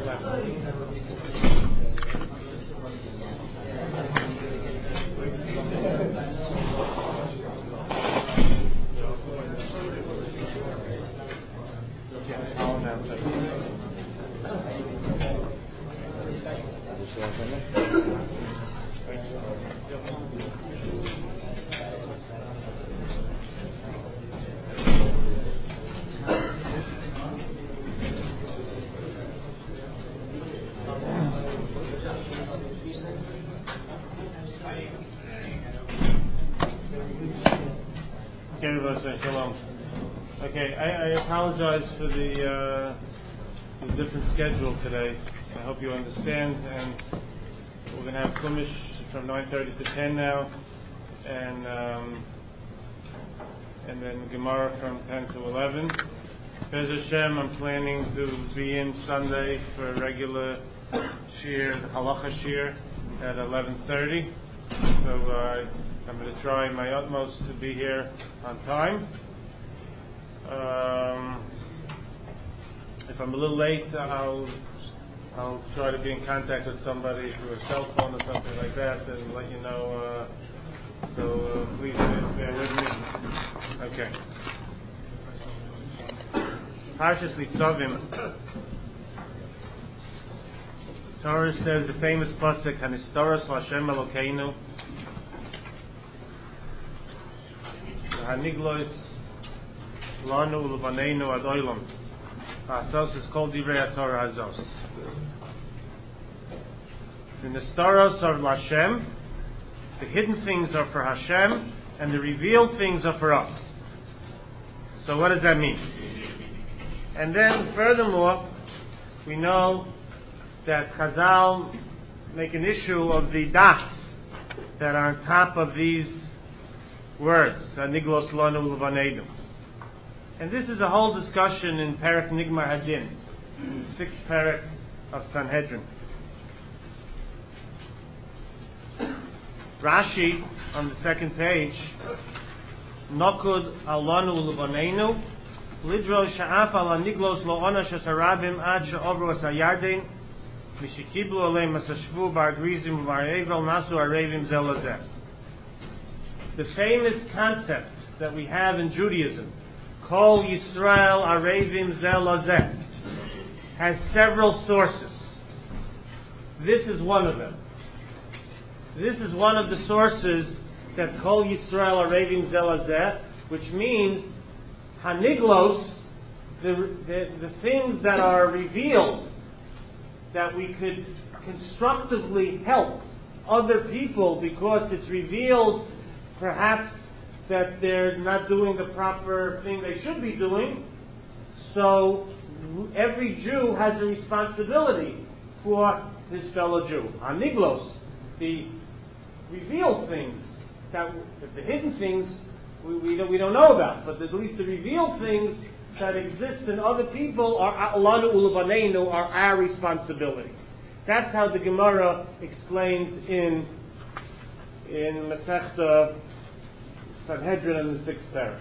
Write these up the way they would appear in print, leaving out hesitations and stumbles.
Okay, I apologize for the different schedule today. I hope you understand. And we're going to have Chumash from 9:30 to 10 now, and then Gemara from 10 to 11. Bez Hashem, I'm planning to be in Sunday for a regular shir, the halacha shir, at 11:30. So I'm going to try my utmost to be here on time. If I'm a little late, I'll try to be in contact with somebody through a cell phone or something like that and let you know. So please bear with me. Okay. Parshas Nitzavim. Torah says the famous pasuk Hanistoros Hashem Elokeinu Haniglos Lanu Ulevaneinu Ad Olam. Asos is called Divrei Torah Azos. The Nistoros are Hashem. The hidden things are for Hashem, and the revealed things are for us. So what does that mean? And then furthermore, we know that Chazal make an issue of the dots that are on top of these words, Niglos Lanu Levaneinu. And this is a whole discussion in Perek Nigmar Hadin, in the 6th Perek of Sanhedrin. Rashi, on the 2nd page, Nokud Alanu Levaneinu, Lidro Sha'af ala Niglos Lo Ona Shasarabim Ad Sha'ovru Asayardin, Mishikiblu Aleim Asashvu Bar Grizim Bar Evel Nasu Arevim Zelazeh. The famous concept that we have in Judaism, Kol Yisrael Arevim Zelazeh, has several sources. This is one of them. This is one of the sources that Kol Yisrael Arevim Zelazeh, which means Haniglos, the things that are revealed, that we could constructively help other people because it's revealed perhaps that they're not doing the proper thing they should be doing. So every Jew has a responsibility for his fellow Jew. Haniglos, the revealed things, that the hidden things we don't know about, but at least the revealed things that exist in other people are Alanu Ulevaneinu, are our responsibility. That's how the Gemara explains in Masechta Sanhedrin in the 6th Perek.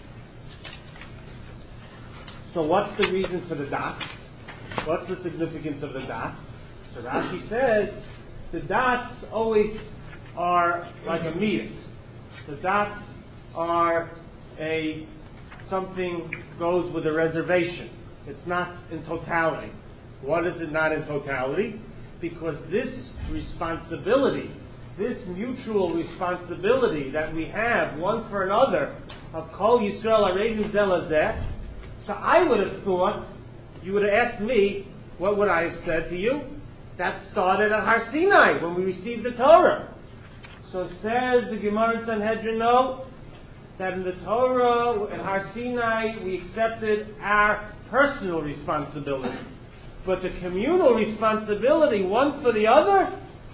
So what's the reason for the dots? What's the significance of the dots? So Rashi says the dots always are like a meat. The dots are something goes with a reservation. It's not in totality. What is it not in totality? Because this responsibility, this mutual responsibility that we have one for another of Kol Yisrael Arevim Zelazeh. So I would have thought, if you would have asked me, what would I have said to you? That started at Har Sinai when we received the Torah. So says the Gemara in Sanhedrin, no, that in the Torah at Har Sinai we accepted our personal responsibility. But the communal responsibility, one for the other,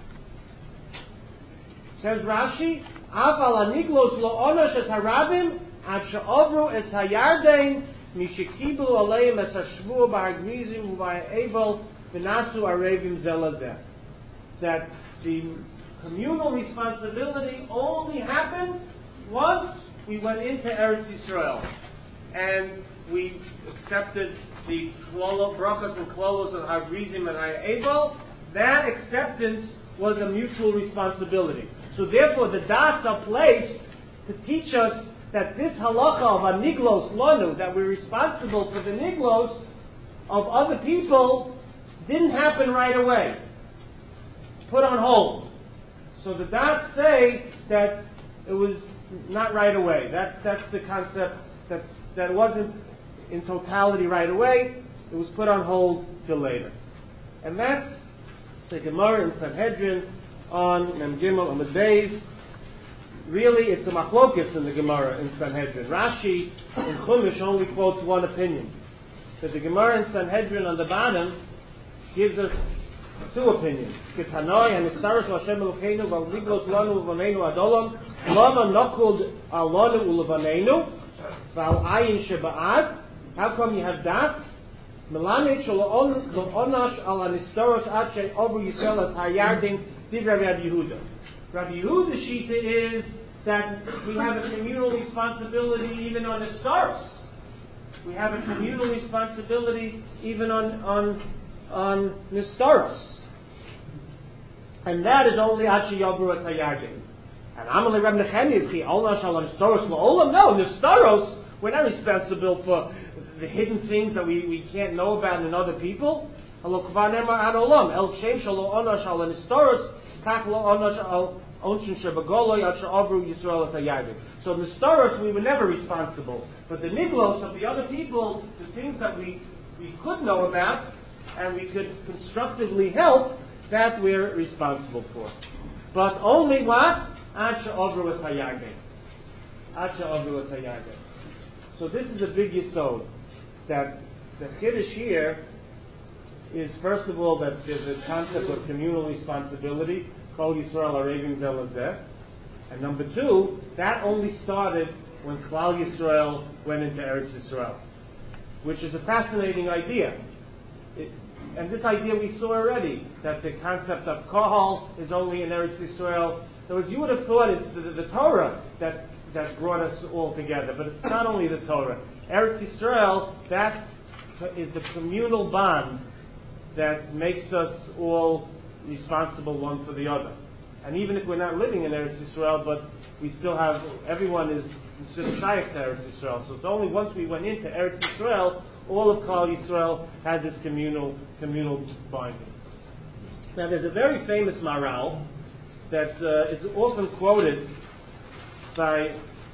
says Rashi, Aval aniglos lo onosh es harabim ad she'ovru es hayardein mishikiblu aleim es hashvu b'hagrizim u'b'ha'evel v'nasu arevim zelazeh. That the communal responsibility only happened once we went into Eretz Yisrael and we accepted the brachas and klolos and hagrizim and ha'evel, that acceptance was a mutual responsibility. So therefore the dots are placed to teach us that this halacha of a niglos lanu, that we're responsible for the niglos of other people, didn't happen right away. Put on hold. So the dots say that it was not right away. That's the concept. That wasn't in totality right away. It was put on hold till later. And that's the Gemara in Sanhedrin on Mem Gimel Amud Beis. Really, it's a machlokus in the Gemara in Sanhedrin. Rashi in Chumash only quotes one opinion. But the Gemara in Sanhedrin on the bottom gives us two opinions. Kithanoi and Istaros Hashem Elokeinu Val Niglos Lanu Uvanenu Adolam Lama Nokud Alonu Uvanenu Val Ayin Sheba'ad. How come you have dots? Melamed Shalom Onash Al Anistaros Ache Over Yisrael as Hayardin Divrei Rabbi Yehuda. Rabbi Yehuda's shita is that we have a communal responsibility even on Istaros. We have a communal responsibility even on Nistaros. And that is only Achi Yavru as Hayardin. And Amalei Reb Nechemi V'chi Onash Al Nistaros La'olam. No, Nistaros, we're not responsible for the hidden things that we can't know about in other people. Halo Kvar Nemar Ad Olam El Shem Shalo Onash Al Nistaros Kach Lo Onash Al Onshin Shebagoloi Al Sha'avru Yisrael as Hayardin. So in the Nistaros we were never responsible, but the niglos of the other people, the things that we could know about and we could constructively help, that we're responsible for. But only what? Ad Sha'avru as Hayardin. Ad Sha'avru as Hayardin. So this is a big yesod, that the chiddush here is, first of all, that there's a concept of communal responsibility, Kol Yisrael Arevim Zel Lazeh, and number two, that only started when Klal Yisrael went into Eretz Yisrael, which is a fascinating idea. And this idea we saw already, that the concept of Kahal is only in Eretz Yisrael. In other words, you would have thought it's the Torah that brought us all together, but it's not only the Torah. Eretz Yisrael, that is the communal bond that makes us all responsible one for the other. And even if we're not living in Eretz Yisrael, but we still have, everyone is considered shaykh to Eretz Yisrael. So it's only once we went into Eretz Yisrael, all of Klal Yisrael had this communal binding. Now there's a very famous Maral that is often quoted by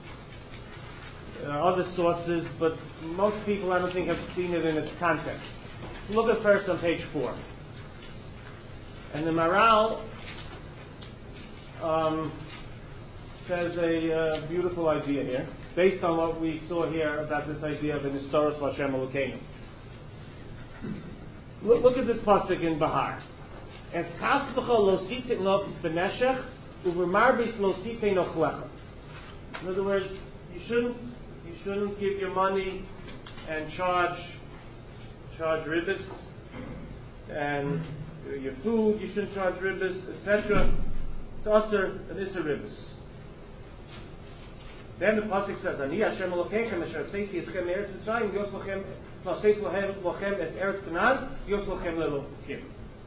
other sources, but most people I don't think have seen it in its context. Look at first on page 4. And the Maral says a beautiful idea here, based on what we saw here about this idea of an Nistaros L'Hashem Elokeinu. Look at this pasuk in Bahar. Es kasbecha lo sitei no b'neshech u'v'marbis lo sitei no chlecha. In other words, you shouldn't give your money and charge ribbis, and your food you shouldn't charge ribbis, etc. It's aser and isser ribbis. Then the pasuk says, "Ani Hashem Elokeichem asher tzesi eschem eretz Mitzrayim yos lochem tzesi lochem es eretz Canaan yos lochem lelokim."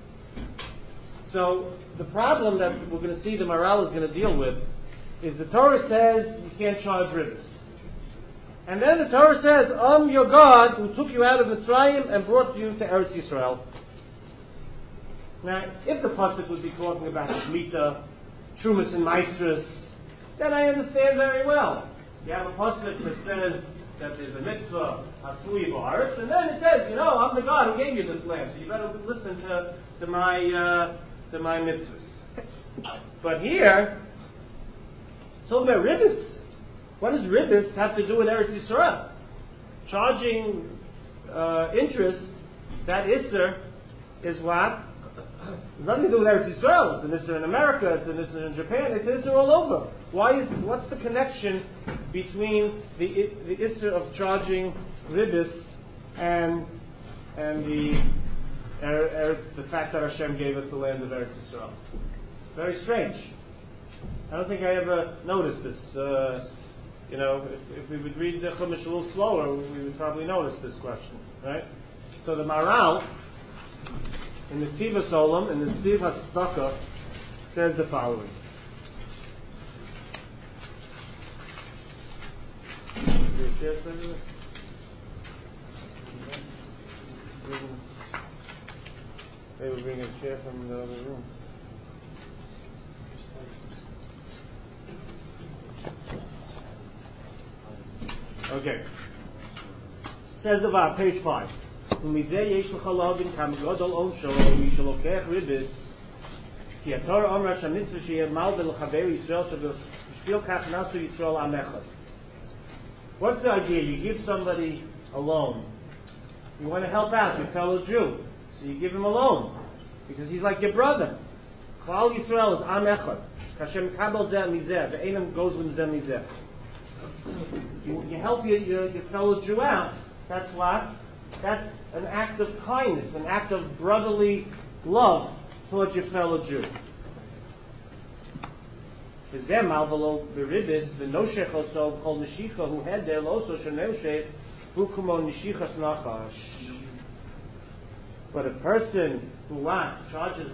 So the problem that we're going to see the Maral is going to deal with is the Torah says you can't charge ribbis. And then the Torah says, I'm your God who took you out of Mitzrayim and brought you to Eretz Yisrael. Now, if the pasuk would be talking about Shemitah, Trumas and Maasros, then I understand very well. You have a pasuk that says that there's a mitzvah, Hatui Ba'aretz, and then it says, I'm the God who gave you this land, so you better listen to my mitzvahs. But here, talking about ribbis. What does ribbis have to do with Eretz Yisrael? Charging interest, that isser, is what? It's nothing to do with Eretz Yisrael. It's an isser in America, it's an isser in Japan, it's an isser all over. What's the connection between the isser of charging ribbis and the fact that Hashem gave us the land of Eretz Yisrael? Very strange. I don't think I ever noticed this. If we would read the Chumash a little slower, we would probably notice this question, right? So the Maral in the Siva Solam, in the Siva Tzedakah, says the following. They will bring a chair from the other room. Okay. Says the Var, page 5. Umizeh yesh l'cha lavin kam godol onsho mishalokech ribis ki ator omra shamitzvah sheyeh mal v'lechaber Yisrael sheb'shpil kach nasu Yisrael amechad. What's the idea? You give somebody a loan. You want to help out your fellow Jew. So you give him a loan. Because he's like your brother. Klal Yisrael is am echad. Kashem kabel zeh mizeh. The Einam goes with zeh mizeh. You help your fellow Jew out. That's what? That's an act of kindness, an act of brotherly love towards your fellow Jew. But a person who charges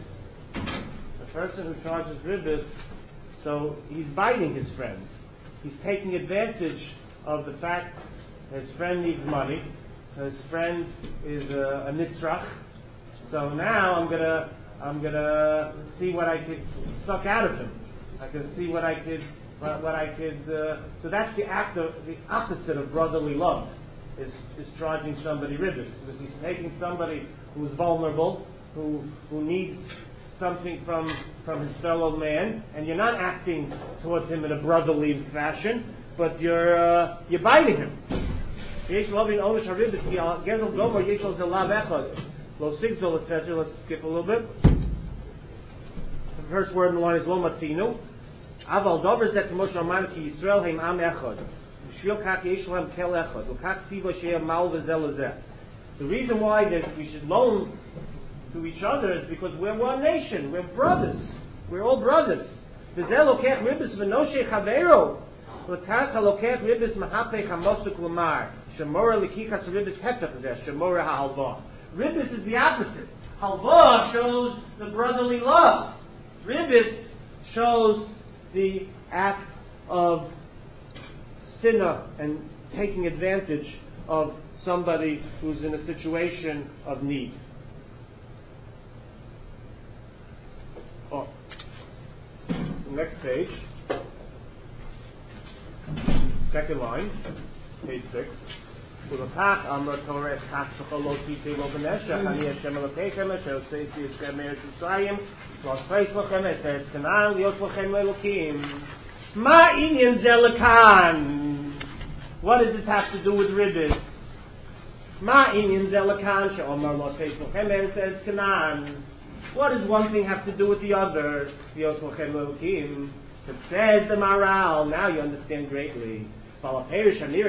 ribis, so he's biting his friend. He's taking advantage of the fact that his friend needs money. So his friend is a nitzrach. So now I'm gonna see what I could suck out of him. I can see what I could. So that's the opposite of brotherly love. Is charging somebody ribis, because he's taking somebody who's vulnerable, who needs something from his fellow man, and you're not acting towards him in a brotherly fashion, but you're biting him. Let's skip a little bit. The first word in the line is lo matzinu. Aval dover zeh k'mo she'amar ki Yisrael heim am echad. Shvil kach yesh lahem kel echad. Ukach tziva she'eh mal v'zeh lezeh. The reason why we should loan to each other is because we're one nation. We're brothers. We're all brothers. V'zeh lokech ribis v'noshe chavero. L'kach halokech ribis mahapech hamosuk l'mar. Shemora l'kichas ribis hefech zeh. Shemora ha'halva. Ribis is the opposite. Halva shows the brotherly love. Ribis shows the act of sinner and taking advantage of somebody who's in a situation of need. So next page, second line, page 6. ולכך אמר תורה כספך לא תיתן לו בנשך אני השם אלוקיכם אשר הוצאתי אתכם מארץ מצרים להוסיף לכם את ארץ כנען להיות לכם אלוקים. מה עניין זה לכאן? What does this have to do with ribis? מה עניין זה לכאן שאומר להוסיף לכם ארץ כנען? What does one thing have to do with the other? להיות לכם אלוקים. It says the Maral, now you understand greatly. He said,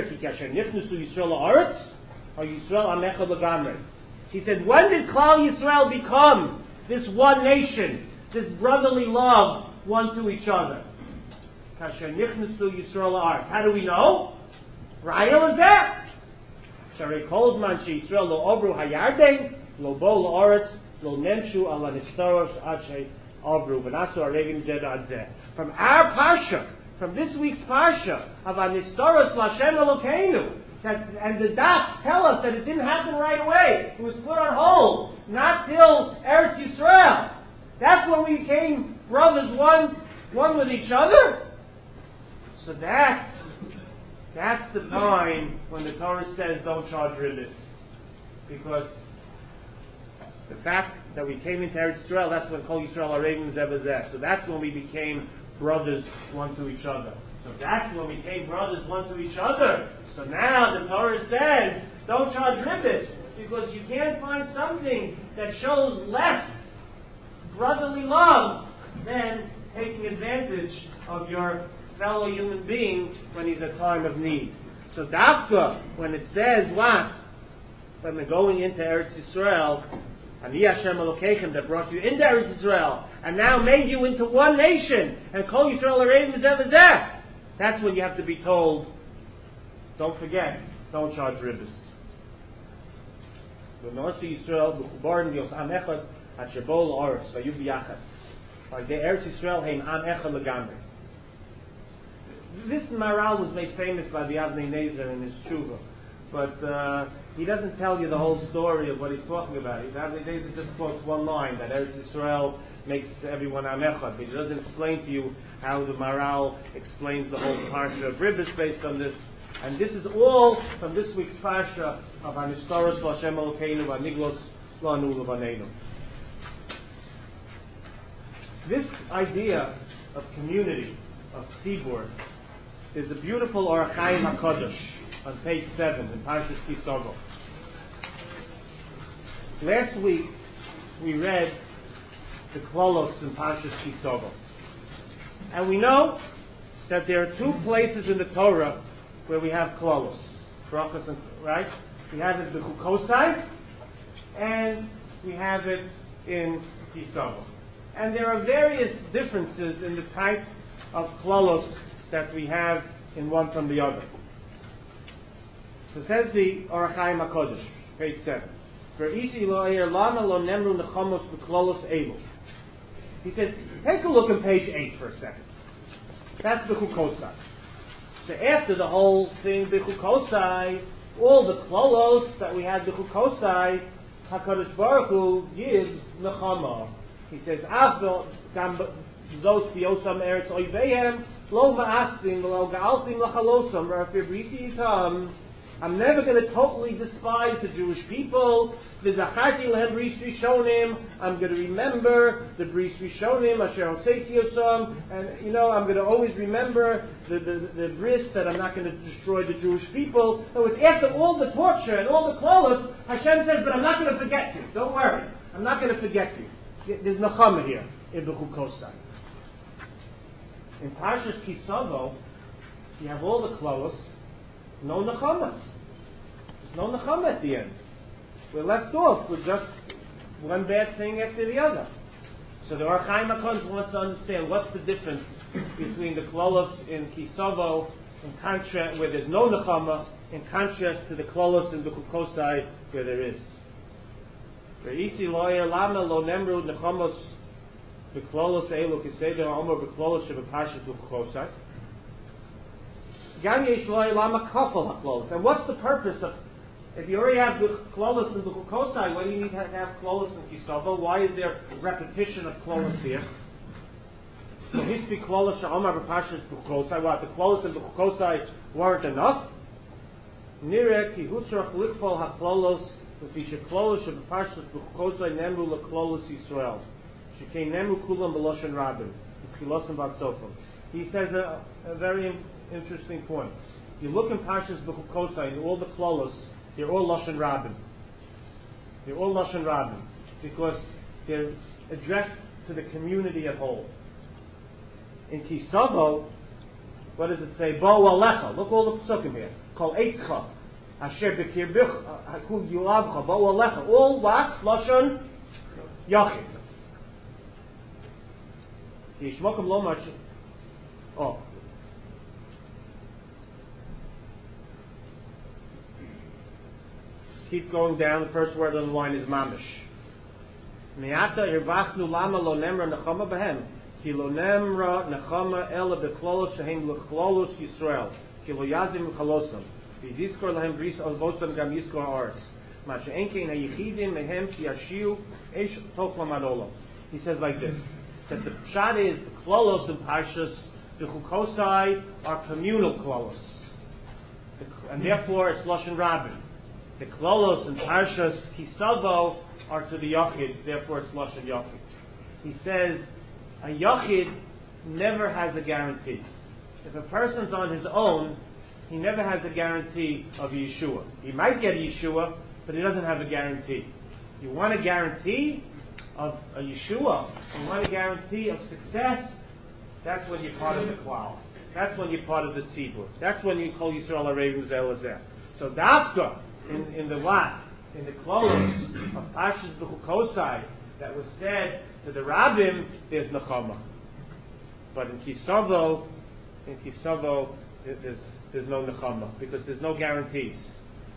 when did Klal Yisrael become this one nation, this brotherly love one to each other? How do we know? Raya is that? Sharei kolzman sheYisrael lo ovru hayarden lo bo la'aretz lo nemshu ala nistarosh ad she'avru v'nasu aregim zed ad zeh. From our parsha, from this week's parsha of Anistaros Lashem Elokeinu, and the dots tell us that it didn't happen right away. It was put on hold, not till Eretz Yisrael. That's when we became brothers, one with each other. So that's the time when the Torah says don't charge ribis, because the fact that we came into Eretz Yisrael, that's when Kol Yisrael Arevim Zeh B'Zeh. So that's when we became brothers one to each other. So that's when we became brothers one to each other. So now the Torah says, don't charge ribis, because you can't find something that shows less brotherly love than taking advantage of your fellow human being when he's at time of need. So Dafka, when it says what? When we're going into Eretz Yisrael, Ani Hashem Elokeichem, that brought you into Eretz Yisrael, and now made you into one nation, and Kol Yisrael Arevim Zeh B'Zeh. That's when you have to be told, don't forget, don't charge ribis. V'nosu Yisrael b'chubarim yos am echad at shebol la'aretz v'yu b'yachad. Like the Eretz Yisrael heim am echad legamri. This Maral was made famous by the Avnei Nezer in his tshuva, but he doesn't tell you the whole story of what he's talking about. The Avnei Nezer just quotes one line, that Eretz Yisrael makes everyone am echad, but he doesn't explain to you how the Maral explains the whole parsha of Ribbis based on this. And this is all from this week's parsha of Hanistoros L'Hashem Elokeinu V'Niglos L'Anu L'Vaneinu. This idea of community, of tzibur, is a beautiful Orach Chaim HaKadosh on page 7 in Parshas Kisavo. Last week we read the Klolos in Parshas Kisavo. And we know that there are two places in the Torah where we have Klolos. Brachos, right? We have it in Bechukosai and we have it in Kisavo. And there are various differences in the type of Klolos that we have in one from the other. So says the Orach Chaim HaKadosh, page 7. For Isi lo eir lama lo nemru nechamos b'klolos elu. He says, take a look in page 8 for a second. That's Bechukosai. So after the whole thing Bechukosai, all the klolos that we had Bechukosai, HaKadosh Baruch Hu gives nechama. He says, Zos piyosam eretz oivehem lo ma'astim lo ga'altim lachalosam ra'afir brisi yitam. I'm never going to totally despise the Jewish people. V'zacharti lehem bris rishonim. I'm going to remember the bris rishonim asher hotzesi yosam, and I'm going to always remember the bris that I'm not going to destroy the Jewish people. In other words, after all the torture and all the klolos, Hashem says, but I'm not going to forget you. Don't worry, I'm not going to forget you. There's nechama here in Bechukosai. In Parshas Kisavo, you have all the klolos, no nechama. There's no nechama at the end. We're left off with just one bad thing after the other. So the Orach Chaim HaKadosh wants to understand what's the difference between the klolos in Kisavo, in contrast where there's no nechama, in contrast to the klolos in Bechukosai where there is. Ve'isi lo'er lama lo nemru nechamos b'klolos elu kiseder ha'omer b'klolos shebeparshat Bechukosai. Gam yesh lo'er lama kafel ha'klolos. And what's the purpose of, if you already have klolos in Bechukosai, why do you need to have klolos in Kisavo? Why is there repetition of klolos here? Hispi klolos she'omer b'parshat Bechukosai. What, the klolos in Bechukosai weren't enough? Nireh ki hutzrach lichpol ha'klolos he says a very interesting point. You look in Parshas Bechukosai and all the klolos, they're all Lashon Rabin. They're all Lashon Rabin because they're addressed to the community at whole. In Kisavo, what does it say? Bo alecha. Look all the psukim here. Kol eitzcha. Asher b'kirbich hakul yulavcha bo alecha. All what? Lashon Yachid. Yishmokim lo mash. Oh. Keep going down. The first word on the line is mamish. Me'ata irvachnu lama lo nemra nechama behem. Ki lo nemra nechama ela beklolos shehem lechlolos Yisrael. Ki lo yazim chalosam. V'zizkor lahem bris alvosam gam yizkor haaretz. Ma she'en kein hayichidim mehem ki yashiu eish toch lamadolam. He says like this, that the pshat is the klolos in Parshas Bechukosai are communal klolos. And therefore it's Lashon Rabin. The klolos in Parshas Kisavo are to the Yachid, therefore it's Lashon Yachid. He says, a Yachid never has a guarantee. If a person's on his own, he never has a guarantee of Yeshua. He might get Yeshua, but he doesn't have a guarantee. You want a guarantee of a Yeshua, you want a guarantee of success, that's when you're part of the Klal. That's when you're part of the Tzibur. That's when you call Yisrael HaRevim Zelazeh. So Dafka, in the what? In the klolos of Parshas Bechukosai that was said to the Rabbim, there's Nechama. But in Kisavo, there's no Nechama because there's no guarantees.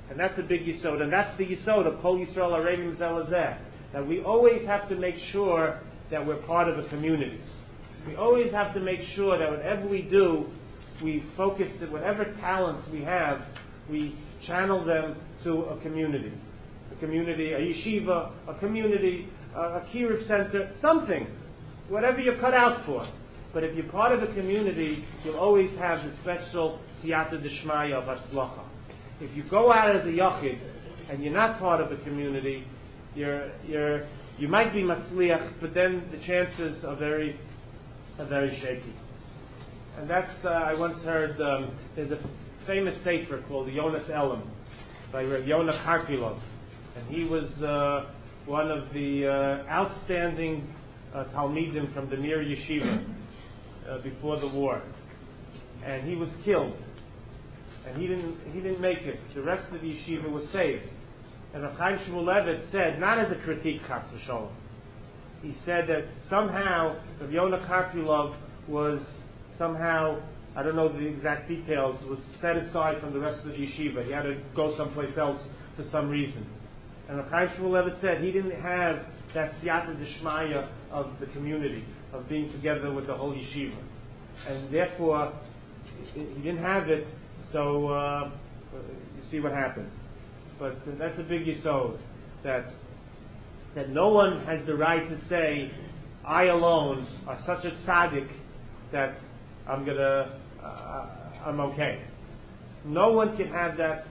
And that's a big yisod, and that's the yisod of Kol Yisrael Arevim Zelazeh, that we always have to make sure that we're part of a community. We always have to make sure that whatever we do, we focus, whatever talents we have, we channel them to a community, a yeshiva, a community, a kiruv center, something, whatever you're cut out for. But if you're part of a community, you'll always have the special siyata d'shmaya of hatzlacha. If you go out as a yachid and you're not part of a community, you might be matzliach, but then the chances are very shaky. And that's I once heard there's a famous sefer called Yonas Elam by Rav Yonah Karpilov, and he was one of the outstanding talmidim from the Mir Yeshiva before the war, and he was killed, and he didn't make it. The rest of the yeshiva was saved. And Rav Chaim Shmulevitz said, not as a critique, chas v'sholom, he said that somehow Rav Yonah Karpilov was somehow, I don't know the exact details, was set aside from the rest of the yeshiva. He had to go someplace else for some reason. And Rav Chaim Shmulevitz said he didn't have that siyata d'shmaya of the community, of being together with the whole yeshiva. And therefore, he didn't have it, so you see what happened. But that's a big yisod, that no one has the right to say, I alone are such a tzaddik that I'm okay. No one can have that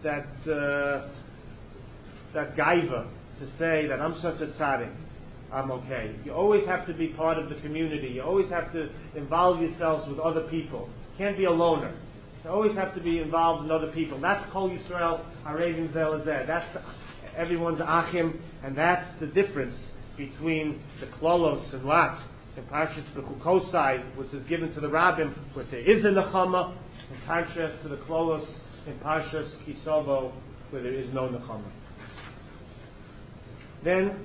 gaiva to say that I'm such a tzaddik, I'm okay. You always have to be part of the community. You always have to involve yourselves with other people. You can't be a loner. You always have to be involved in other people. That's Kol Yisrael Arevim Zelazeh. That's everyone's achim, and that's the difference between the klolos and Lat in Parshas Bechukosai, which is given to the rabbim, where there is a nechama, in contrast to the klolos in Parshas Kisovo, where there is no nechama. Then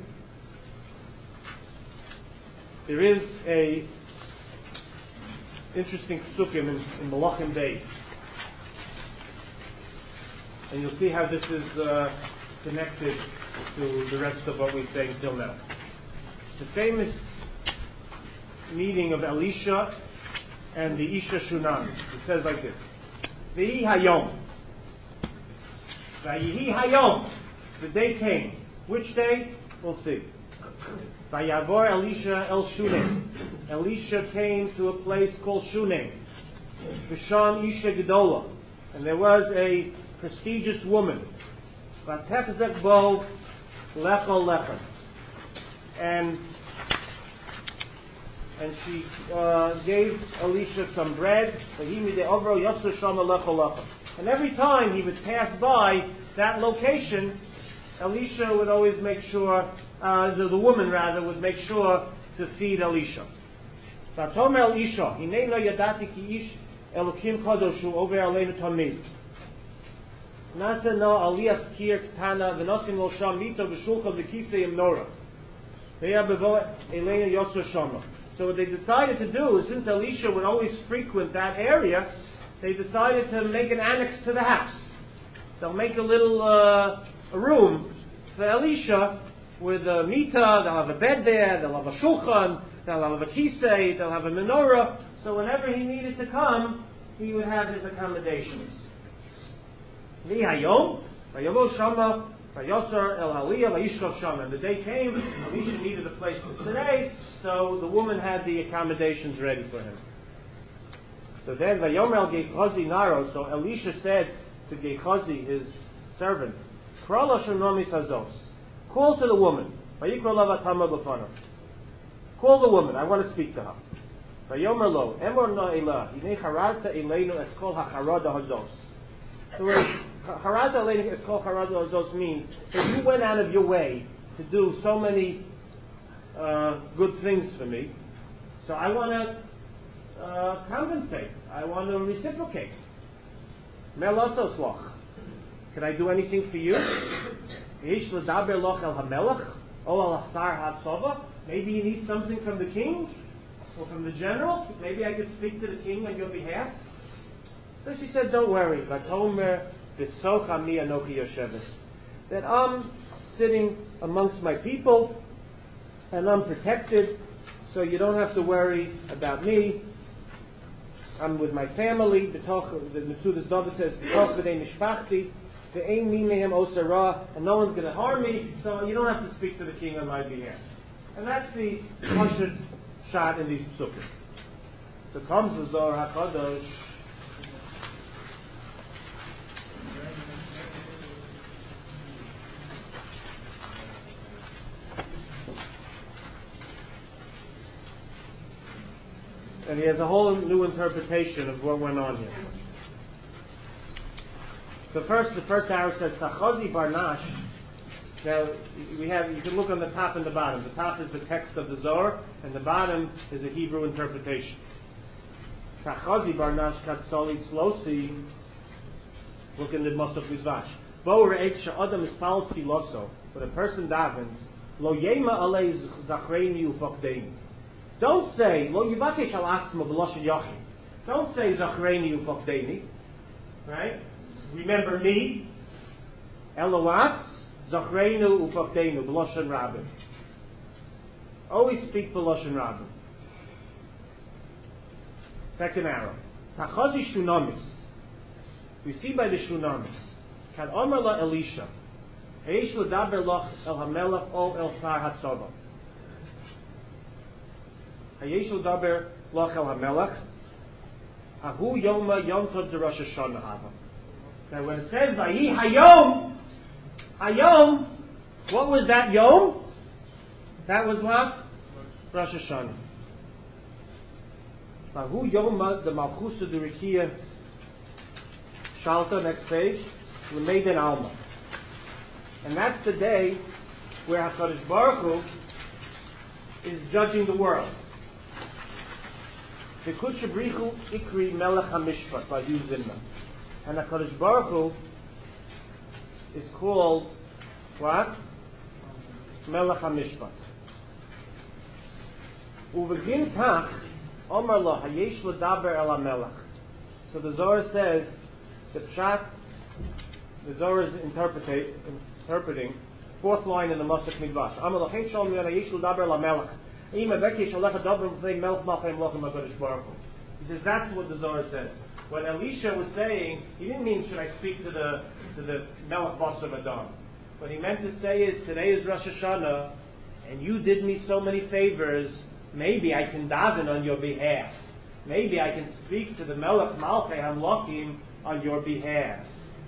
there is a interesting psukim in Malachim Beis, and you'll see how this is connected to the rest of what we say until now. The famous meeting of Elisha and the Isha Shunamis. It says like this: V'hi hayom, v'yihi hayom. The day came. Which day? We'll see. Vayavor Elisha el Shunem. Elisha came to a place called Shunem. V'sham Isha Gedola, and there was a prestigious woman. Vatechzek bo lechol lechem, and she gave Elisha some bread. And every time he would pass by that location, Elisha would always make sure, the woman rather, would make sure to feed Elisha. Vatomer Elisha, hinei lo yadati ki ish Elokim kadoshu over aleinu tamid. Nasa no alias kir ktana v'nosim lo sham mito v'shulcha v'kisei imnora. Ve'ya bevo aleinu yosur shama. So what they decided to do is, since Elisha would always frequent that area, they decided to make an annex to the house. They'll make a little a room for Elisha with a mita. They'll have a bed there. They'll have a shulchan. They'll have a kisei. They'll have a menorah. So whenever he needed to come, he would have his accommodations. V'hayom v'yavo shama v'yosar el aliyah v'yishkav shama. And the day came, Elisha needed a place to stay, so the woman had the accommodations ready for him. So then Vayomer Gehazi Naro, so Elisha said to Gehazi, his servant, Krala Shonomis Hazos, call to the woman. Vayikra Lavatama B'fanav. Call the woman, I want to speak to her. Vayomer Lo, Emor Na Elah, Hinei Charata Eleinu Es Kol HaCharada Hazos. The word Charata Eleinu Es Kol Charada Hazos means that you went out of your way to do so many good things for me, so I want to compensate. I want to reciprocate. Melasosloch. Can I do anything for you? Maybe you need something from the king or from the general. Maybe I could speak to the king on your behalf. So she said, don't worry. Vatomer B'soch ami anochi yosheves. That I'm sitting amongst my people, and I'm protected, so you don't have to worry about me. I'm with my family. The Metzudas David says, "B'toch b'nei mishpachti, ve'ein mi mehem osara," and no one's going to harm me, so you don't have to speak to the king on my behalf. And that's the Pashut shot in these psukim. So comes the Zohar HaKadosh. And he has a whole new interpretation of what went on here. So the first arrow says, Tachazi Barnash. Now, you can look on the top and the bottom. The top is the text of the Zohar, and the bottom is a Hebrew interpretation. Tachazi Barnash Katsolit Slosi. Look in the Mosaf Mizvash. Bo re'ek she'adam ispal tfiloso. When a person davens, lo yema alei zachreini ufakdeini. Don't say, lo yivakesh al atzma b'loshen yachid. Don't say zachreini ufakdeini. Right? Remember me. Elowat. Zachreinu ufakdeinu b'loshen rabim. Always speak b'loshen rabim. Second arrow. Tachazi shunamis. We see by the shunamis. Kad omer la Elisha. Heish l'daber loch el hamelach o el sar hatzava. Hayesh l'daber loch el hamelach. Ahu yoma yom tov de Rosh Hashanah hava. Now when it says Vayi Hayom, Hayom, what was that Yom? That was what? Rosh Hashanah. Vahu Yom the Malchusa de Rikia Shalta, next page, L'meiden Alma. And that's the day where HaKadosh Baruch Hu is judging the world. V'kut shebrichu ikri melech hamishpat Vayu Zinna. And HaKadosh Baruch Hu is called what? Melech HaMishpat. Uvegin kach Omar lo hayesh l'daber el HaMelech. So the Zohar says, the Pshat, the Zohar is interpreting, fourth line in the Mosaf Midvash. Amar lo hein shalom yon hayesh l'daber el HaMelech. Im avekesh alech hadaber v'nei melech malchei melchim HaKadosh Baruch Hu. He says that's what the Zohar says. When Elisha was saying, he didn't mean should I speak to the Melech Basar Adam. What he meant to say is today is Rosh Hashanah, and you did me so many favors. Maybe I can daven on your behalf. Maybe I can speak to the Melech Malchei Hamlochim on your behalf.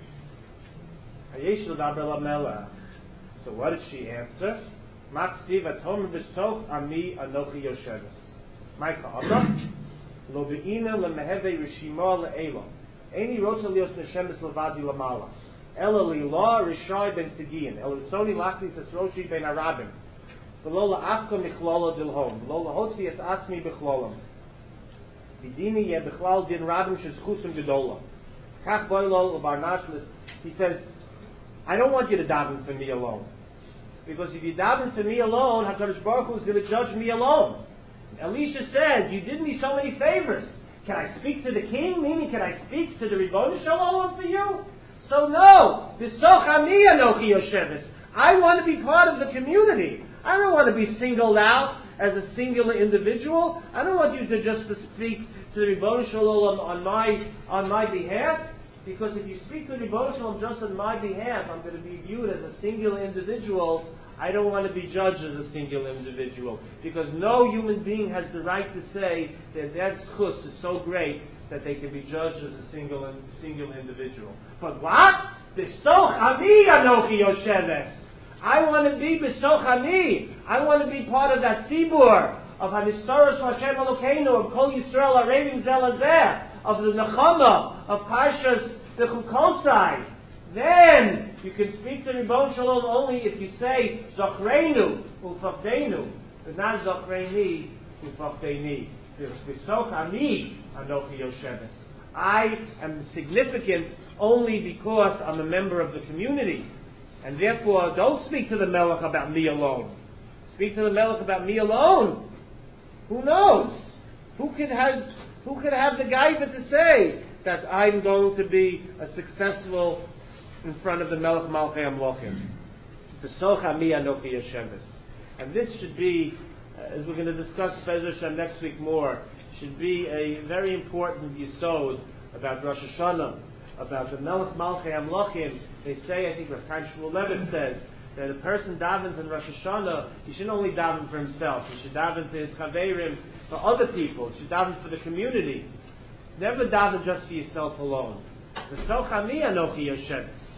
Hayesh l'daber l'melech. So what did she answer? Maksiv atom v'soch ami anochi yosheves. Micah Abba. Lo be'ina lemeheve rishima le'ela. Eini rotza lios neshemes levadi lamala. Ela li'la rishai ben sigin. Ela tzoni lachnis esroshi ben arabim. V'lo la'afka michlala dilhom. V'lo la'hotzi es atzmi b'chlolam. V'dini ye b'chlal din rabim shezchusim gedola. Kach boilo l'barnashlis. He says, I don't want you to daven for me alone. Because if you daven for me alone, HaKadosh Baruch Hu is going to judge me alone. Elisha says, you did me so many favors. Can I speak to the king? Meaning, can I speak to the Ribono Shel Olam for you? So no. B'soch ami anochi yosheves. I want to be part of the community. I don't want to be singled out as a singular individual. I don't want you to just to speak to the Ribono Shel Olam on my behalf. Because if you speak to the Ribono Shel Olam just on my behalf, I'm going to be viewed as a singular individual. I don't want to be judged as a singular individual. Because no human being has the right to say that their schus is so great that they can be judged as a singular individual. But what? B'soch ami anochi yosheves. I want to be b'soch ami. I want to be part of that tzibur of Hanistoros Hashem Elokeinu, of Kol Yisrael Arevim Zelazeh, of the Nechama, of Parshas Bechukosai. Then you can speak to Ribono Shel Olam only if you say Zachreinu Ufakdeinu, but not Zachreini Ufakdeini. Because B'soch ami anochi yosheves. I am significant only because I'm a member of the community, and therefore don't speak to the Melech about me alone. Speak to the Melech about me alone. Who knows? Who could have the gaiva to say that I'm going to be a successful in front of the Melech Malchei Amlochim. B'soch Ami Anochi Yesheves. And this should be, as we're going to discuss Be'ez Hashem next week more, should be a very important yesod about Rosh Hashanah, about the Melech Malchei Amlochim. They say, I think Rav Chaim Shmulevitz says, that a person davens in Rosh Hashanah, he shouldn't only daven for himself, he should daven for his chaverim, for other people, he should daven for the community. Never daven just for yourself alone. V'soch Ami Anochi Yesheves.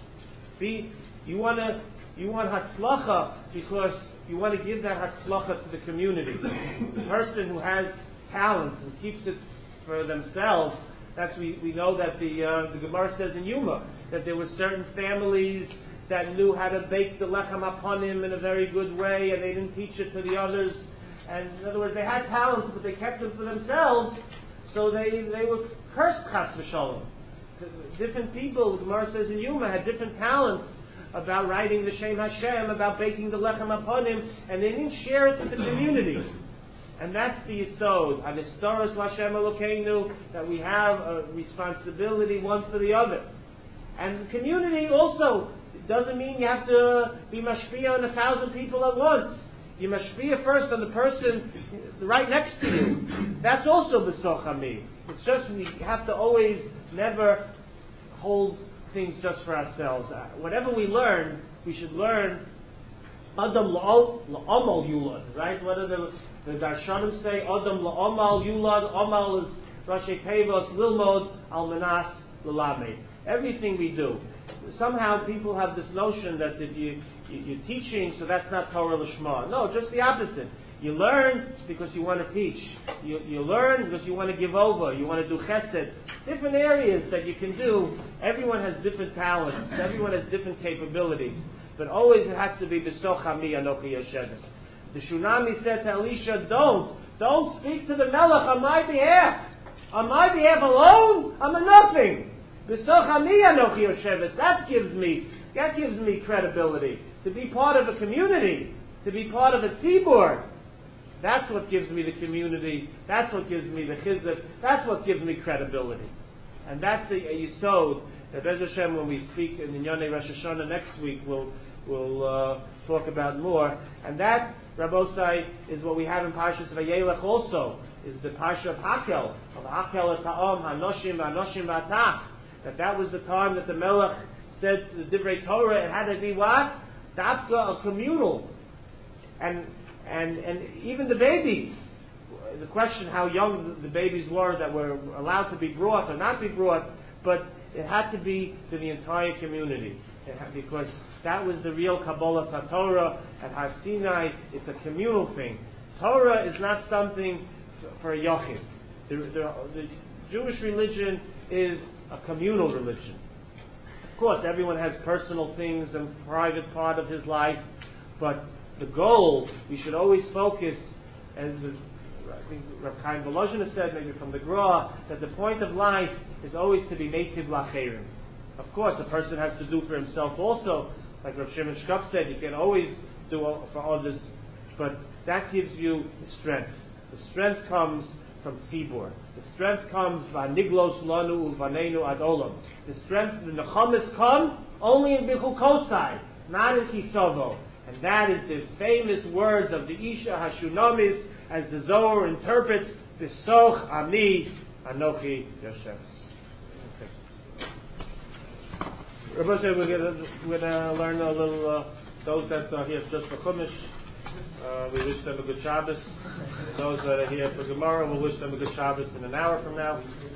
You want hatzlacha because you want to give that hatzlacha to the community. The person who has talents and keeps it for themselves, we know that the Gemara says in Yuma that there were certain families that knew how to bake the lechem aponim in a very good way, and they didn't teach it to the others. And in other words, they had talents, but they kept them for themselves, so they were cursed, chas v'shalom. Different people, the Gemara says in Yuma, had different talents about writing the Shem Hashem, about baking the lechem aponim, and they didn't share it with the community. And that's the yesod, anistoros l'Hashem Elokeinu, that we have a responsibility one for the other. And the community also, it doesn't mean you have to be mashpia on 1,000 people at once. You mashpia first on the person right next to you. That's also b'soch Ami. It's just we have to always never hold things just for ourselves. Whatever we learn, we should learn Adam la'amal yulad, right? What do the Darshanim say? Adam la'amal yulad. Amal is Rashi Tevos Lilmod al Manas Lalamed. Everything we do. Somehow people have this notion that if you're teaching, so that's not Torah Lishma. No, just the opposite. You learn because you want to teach. You learn because you want to give over. You want to do chesed. Different areas that you can do. Everyone has different talents. Everyone has different capabilities. But always it has to be b'soch Ami Anochi Yesheves. The Shunami said to Elisha, don't speak to the Melech on my behalf. On my behalf alone, I'm a nothing. B'soch Ami Anochi Yesheves. That gives me credibility. To be part of a community, to be part of a tzibur. That's what gives me the community. That's what gives me the chizuk. That's what gives me credibility. And that's a yisod that Be'ez Hashem, when we speak in Yonei Rosh Hashanah next week, we'll talk about more. And that, Rabbosai, is what we have in Parshas Vayelech also, is the Parsha of Hakel es ha'om, ha'noshim v'atach. That was the time that the Melech said to the Divrei Torah, it had to be what? Dafka, a communal. And even the babies, the question how young the babies were that were allowed to be brought or not be brought, but it had to be to the entire community. Because that was the real Kabbalah Satorah at Har Sinai. It's a communal thing. Torah is not something for a yochid. The Jewish religion is a communal religion. Of course, everyone has personal things and private part of his life, but the goal, we should always focus, and I think Rav Chaim Volozhin has said, maybe from the Gra, that the point of life is always to be meitiv lacherim. Of course, a person has to do for himself also. Like Rav Shimon Shkop said, you can always do for others, but that gives you strength. The strength comes from tzibur. The strength comes v'aniglos lanu u'vanenu ad olam. The strength, the nechamis come only in bichul kosai, not in kisovo. And that is the famous words of the Isha Hashunamis, as the Zohar interprets, B'soch Ami Anochi Yesheves. Rabbi Moshe, we're going to learn a little, those that are here just for Chumash, we wish them a good Shabbos. Those that are here for Gemara, we'll wish them a good Shabbos in an hour from now.